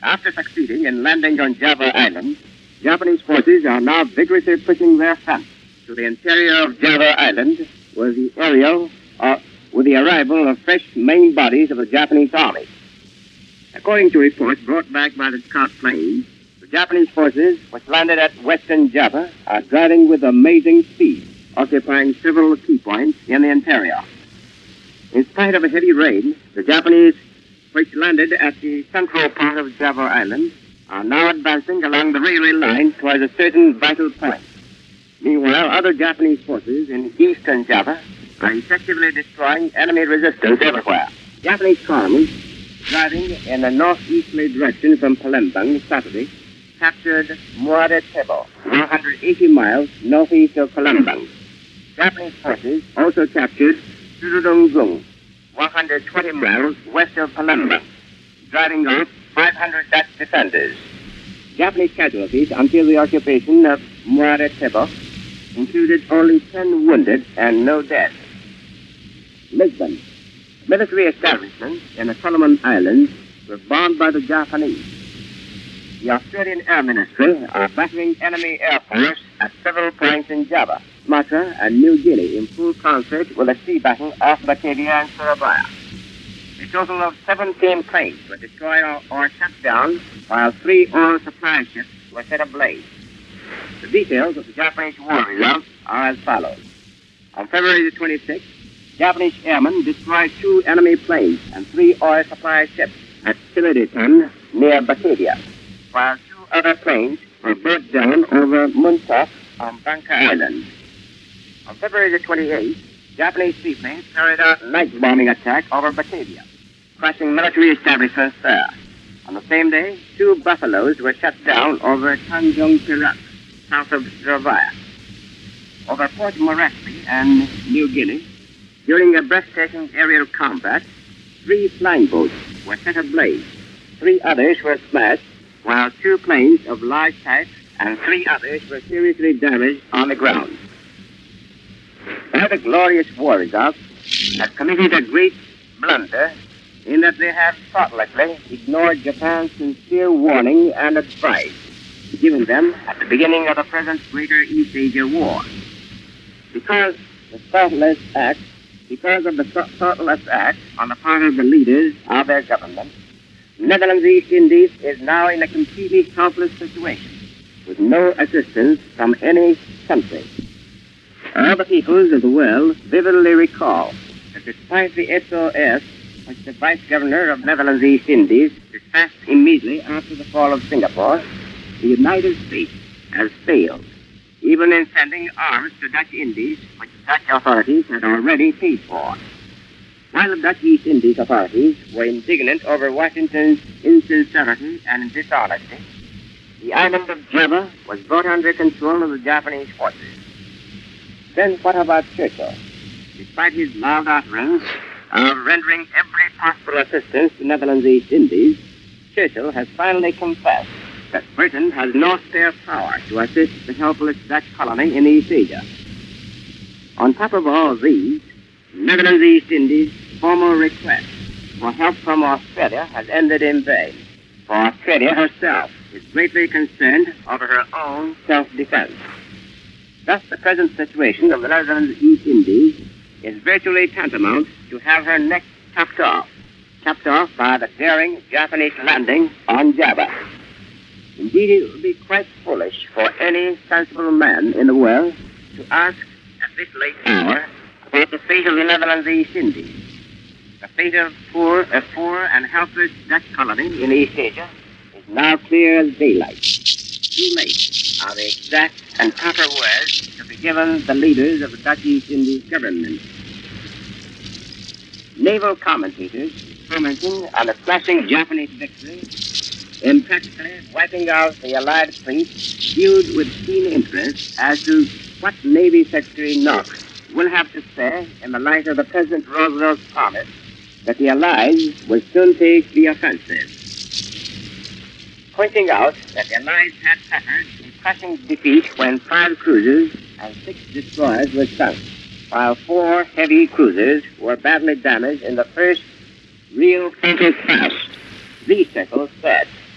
After succeeding in landing on Java Island, Japanese forces are now vigorously pushing their front to the interior of Java Island, where the area with the arrival of fresh main bodies of the Japanese army. According to reports brought back by the scout planes, the Japanese forces, which landed at western Java, are driving with amazing speed, occupying several key points in the interior. In spite of a heavy rain, the Japanese, which landed at the central part of Java Island, are now advancing along the railway line towards a certain vital point. Meanwhile, other Japanese forces in eastern Java are effectively destroying enemy resistance everywhere. Japanese columns, driving in a northeasterly direction from Palembang Saturday, captured Muaretebo, 180 miles northeast of Palembang. Japanese forces also captured Surudonggung, 120 miles west of Palembang, driving off 500 Dutch defenders. Japanese casualties until the occupation of Muaretebo included only 10 wounded and no dead. Lisbon. Military establishments in the Solomon Islands were bombed by the Japanese. The Australian Air Ministry are battering enemy air force at several points in Java, Sumatra, and New Guinea in full concert with a sea battle off Batavia and Surabaya. A total of 17 planes were destroyed or shut down, while 3 oil supply ships were set ablaze. The details of the Japanese war results are as follows. On February the 26th, Japanese airmen destroyed 2 enemy planes and 3 oil supply ships at Siliditan near Batavia, while 2 other planes were brought down over Muntak on Bangka Island. On February the 28th, Japanese seaplanes carried out a night bombing attack over Batavia, crashing military establishments there. On the same day, 2 Buffaloes were shut down over Tanjung Perak, south of Surabaya. Over Port Moresby and New Guinea, during a breathtaking aerial combat, 3 flying boats were set ablaze. 3 others were smashed, while 2 planes of large type and 3 others were seriously damaged on the ground. The glorious war results have committed a great blunder in that they have thoughtlessly ignored Japan's sincere warning and advice given them at the beginning of the present Greater East Asia War. Because of the thoughtless act on the part of the leaders of their government, Netherlands East Indies is now in a completely helpless situation, with no assistance from any country. All the peoples of the world vividly recall that despite the SOS which the Vice Governor of Netherlands East Indies dispatched immediately after the fall of Singapore, the United States has failed, even in sending arms to Dutch Indies, which Dutch authorities had already paid for. While the Dutch East Indies authorities were indignant over Washington's insincerity and dishonesty, the island of Java was brought under control of the Japanese forces. Then what about Churchill? Despite his loud utterance of rendering every possible assistance to Netherlands East Indies, Churchill has finally confessed that Britain has no spare power to assist the helpless Dutch colony in East Asia. On top of all these, Netherlands East Indies' formal request for help from Australia has ended in vain, for Australia herself is greatly concerned over her own self-defense. Thus, the present situation of the Netherlands East Indies is virtually tantamount to have her neck chopped off by the daring Japanese landing on Java. Indeed, it would be quite foolish for any sensible man in the world to ask at this late hour about the fate of the Netherlands East Indies. The fate of a poor and helpless Dutch colony in East Asia is now clear as daylight. Too late are the exact and proper words to be given the leaders of the Dutch East Indies government. Naval commentators commenting on the flashing Japanese victory in practically wiping out the Allied fleet viewed with keen interest as to what Navy Secretary Knox will have to say in the light of the President Roosevelt's promise that the Allies will soon take the offensive. Pointing out that the Allies had suffered a crushing defeat when 5 cruisers and 6 destroyers were sunk, while 4 heavy cruisers were badly damaged in the first real fatal crash. These circles said that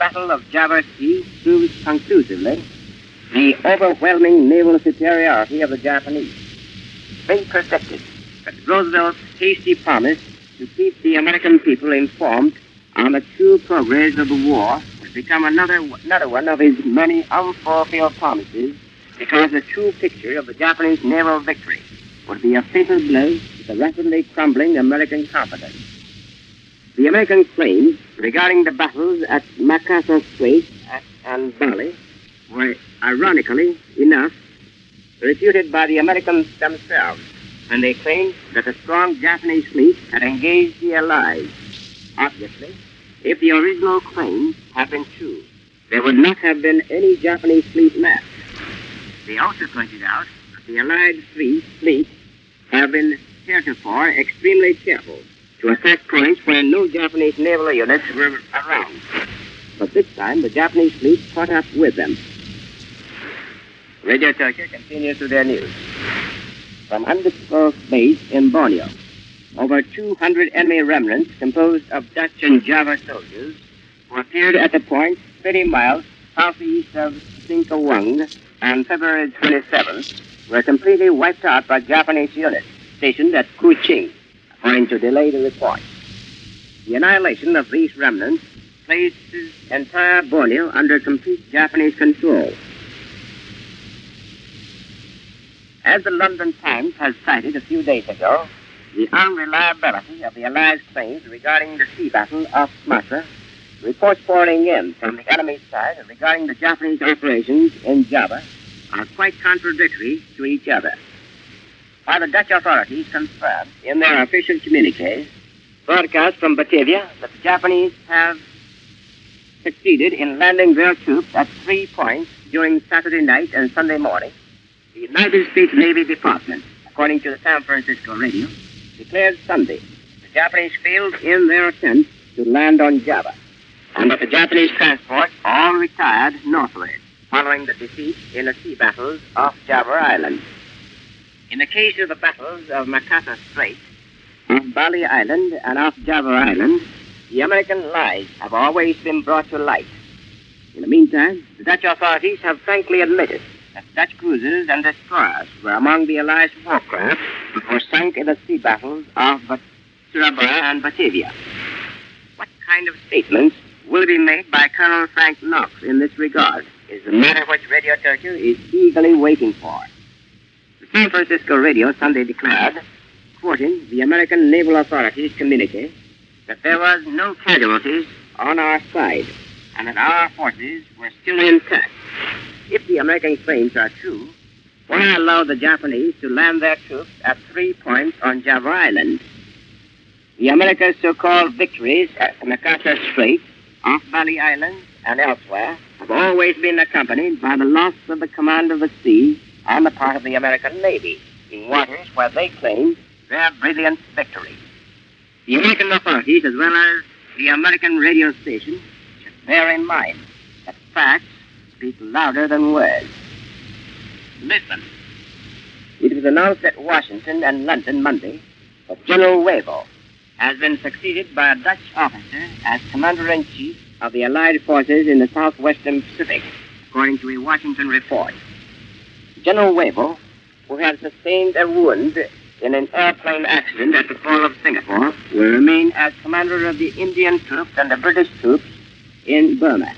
Battle of Java Sea proves conclusively the overwhelming naval superiority of the Japanese. They predicted that Roosevelt's hasty promise to keep the American people informed on the true progress of the war would become another one of his many unfulfilled promises, because the true picture of the Japanese naval victory would be a fatal blow to the rapidly crumbling American confidence. The American claims regarding the battles at Macassar Strait and Bali were, ironically enough, refuted by the Americans themselves, when they claimed that a strong Japanese fleet had engaged the Allies. Obviously, if the original claims had been true, there would not have been any Japanese fleet left. They also pointed out that the Allied fleet have been heretofore extremely careful to attack points where no Japanese naval units were around. But this time, the Japanese fleet caught up with them. Radio Tokyo continues with their news. From undisclosed base in Borneo, over 200 enemy remnants composed of Dutch and Java soldiers who appeared at the point 30 miles southeast of Singkawang on February 27th were completely wiped out by Japanese units stationed at Kuching, according to delayed reports. The annihilation of these remnants places entire Borneo under complete Japanese control. As the London Times has cited a few days ago, the unreliability of the Allies' claims regarding the sea battle off Sumatra, reports pouring in from the enemy's side regarding the Japanese operations in Java are quite contradictory to each other. While the Dutch authorities confirmed in their official communiques broadcast from Batavia that the Japanese have succeeded in landing their troops at 3 points during Saturday night and Sunday morning, the United States Navy Department, according to the San Francisco radio, declared Sunday the Japanese failed in their attempt to land on Java, and that the Japanese transports all retired northward, following the defeat in the sea battles off Java Island. In the case of the battles of Macassar Strait, off Bali Island, and off Java Island, the American lies have always been brought to light. In the meantime, the Dutch authorities have frankly admitted that Dutch cruisers and destroyers were among the Allies' warcraft that were sunk in the sea battles off Surabaya and Batavia. What kind of statements will be made by Colonel Frank Knox in this regard is the matter which Radio Tokyo is eagerly waiting for. The San Francisco radio Sunday declared, quoting the American Naval Authorities communique, that there was no casualties on our side and that our forces were still intact. If the American claims are true, why allow the Japanese to land their troops at 3 points on Java Island? The America's so-called victories at Macassar Strait, off Bali Island, and elsewhere have always been accompanied by the loss of the command of the sea on the part of the American Navy in waters where they claim their brilliant victory. The American authorities, as well as the American radio station, should bear in mind that facts speak louder than words. Listen. It was announced at Washington and London Monday that General Wavell has been succeeded by a Dutch officer as Commander-in-Chief of the Allied forces in the southwestern Pacific, according to a Washington report. General Wavell, who had sustained a wound in an airplane accident at the fall of Singapore, will remain as commander of the Indian troops and the British troops in Burma.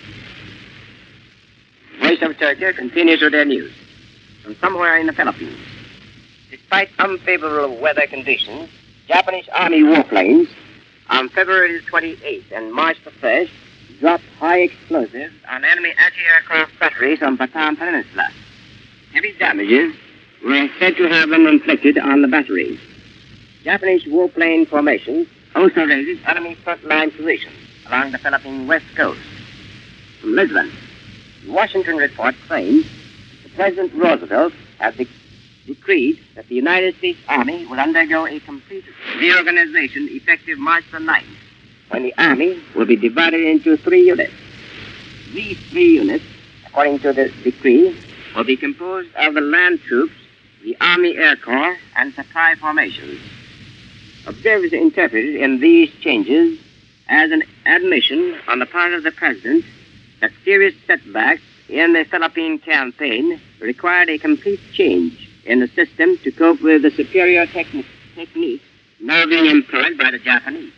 Voice of Tokyo continues with their news. From somewhere in the Philippines, despite unfavorable weather conditions, Japanese Army warplanes on February 28th and March the 1st dropped high explosives on enemy anti-aircraft batteries on Bataan Peninsula. Heavy damages were said to have been inflicted on the batteries. Japanese warplane formations also raided enemy frontline positions along the Philippine west coast. From Lisbon, the Washington report claims that President Roosevelt had decreed that the United States Army would undergo a complete reorganization effective March the 9th, when the Army will be divided into 3 units. These 3 units, according to the decree, will be composed of the land troops, the Army Air Corps, and supply formations. Observers interpreted in these changes as an admission on the part of the President that serious setbacks in the Philippine campaign required a complete change in the system to cope with the superior techniques now being employed by the Japanese.